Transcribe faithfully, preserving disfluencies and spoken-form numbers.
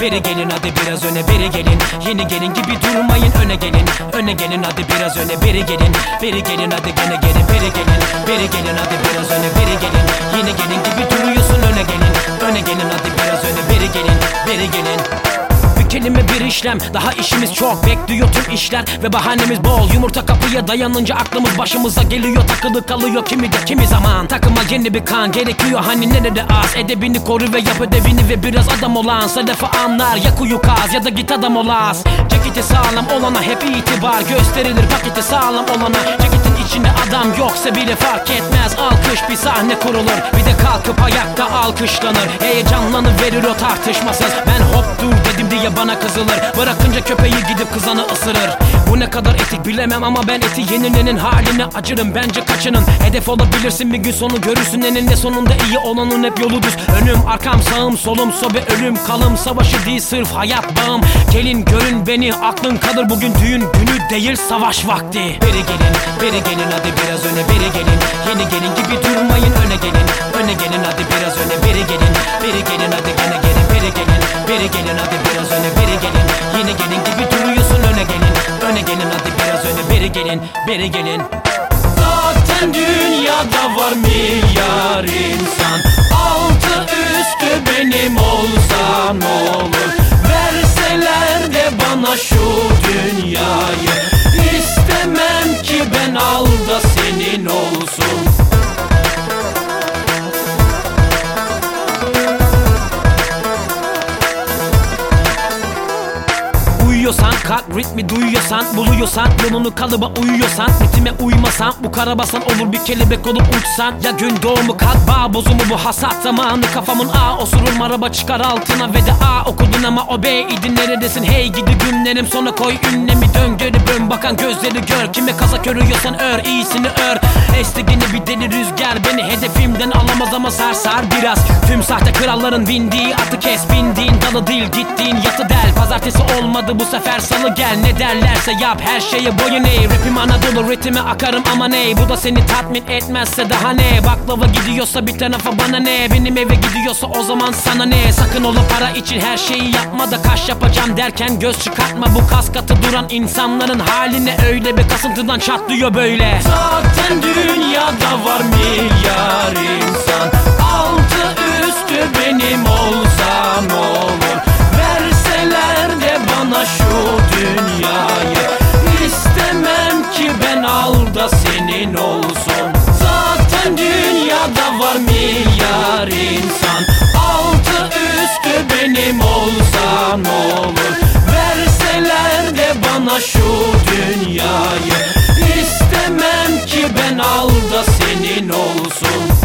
Beri gelin hadi biraz öne, beri gelin. Yeni gelin gibi durmayın, öne gelin. Öne gelin hadi biraz öne, beri gelin. Beri gelin hadi gene gelin, beri gelin. Beri gelin hadi biraz öne, beri gelin. Yeni gelin gibi duruyorsun, öne gelin. Öne gelin hadi biraz öne, beri gelin. Beri gelin. Bir kelime bir işlem, daha işimiz çok. Bekliyor tüm işler ve bahanemiz bol. Yumurta kapıya dayanınca aklımız başımıza geliyor. Takılı kalıyor kimi de kimi zaman. Takıma yeni bir kan gerekiyor, hani nerede az. Edebini koru ve yap ödevini ve biraz adam olan. Selefi anlar, ya kuyu kaz ya da git adam olas. Ceketi sağlam olana hep itibar gösterilir, paketi sağlam olana. Ceketin içinde adam yoksa bile fark etmez. Alkış bir sahne kurulur, bir de kalkıp ayakta alkışlanır. Heyecanlanı verir o tartışmasız. Ben hop dur dedim diye bana kızılır. Bırakınca köpeği gidip kızanı ısırır. Bu ne kadar etik bilemem ama ben eti yenilenin haline acırım. Bence kaçının hedef olabilirsin, bir gün sonu görürsün. Eninde sonunda iyi olanın hep yolu düz. Önüm arkam sağım solum sobe ölüm kalım. Savaşı değil sırf hayat bağım. Gelin görün beni, aklın kalır bugün düğün günü değil savaş vakti. Beri gelin, beri gelin hadi biraz öne, beri gelin. Yeni gelin gibi durmayın, öne gelin. Öne gelin hadi biraz öne, beri gelin. Beri gelin hadi gene gelin, beri gelin. Beri gelin hadi biraz öne, beri gelin. Yeni gelin gibi duruyorsun, öne gelin. Öne gelin hadi biraz öne, beri gelin. Beri gelin. Zaten dünyada var milyar insan. Altı üstü benim olsa ne olur? Verseler de bana şu dünyayı. İstemem ki ben al da senin olsun. Uyuyorsan kalk, ritmi duyuyorsan, buluyorsan, yolunu kalıba uyuyorsan, ritme uymasan bu karabasan olur, bir kelebek olup uçsan. Ya gün doğumu kalk bağ bozumu bu hasat zamanı. Kafamın A osurur araba çıkar altına ve de A okudun ama o B idin. Neredesin hey gidi günlerim, sonra koy ünlemi. Dön geri bön bakan gözleri gör. Kime kazak örüyorsan ör, iyisini ör. Estigini bir deli rüzgar beni hedefimden alamaz ama sarsar biraz. Tüm sahte kralların bindiği atı kes, bindiğin dalı değil gittiğin yatı del. Pazartesi olmadı bu sefer salı gel, ne derlerse yap, her şeye boyun eğ. Rapim Anadolu ritme akarım ama ney, bu da seni tatmin etmezse daha ne. Baklava gidiyorsa bir tarafa bana ne, benim eve gidiyorsa o zaman sana ne. Sakın ola para için her şeyi yapma da kaş yapacağım derken göz çıkartma. Bu kas katı duran insanların haline öyle bir kasıntıdan çatlıyor böyle. Zaten dünyada var milyar insan. Altı üstü benim olsa ne olur? Verseler de bana şu dünyayı. İstemem ki ben al da senin olsun. Zaten dünyada var milyar insan. Altı üstü benim olsa ne olur? Verseler de bana şu dünyayı. İstemem ki ben al da senin olsun.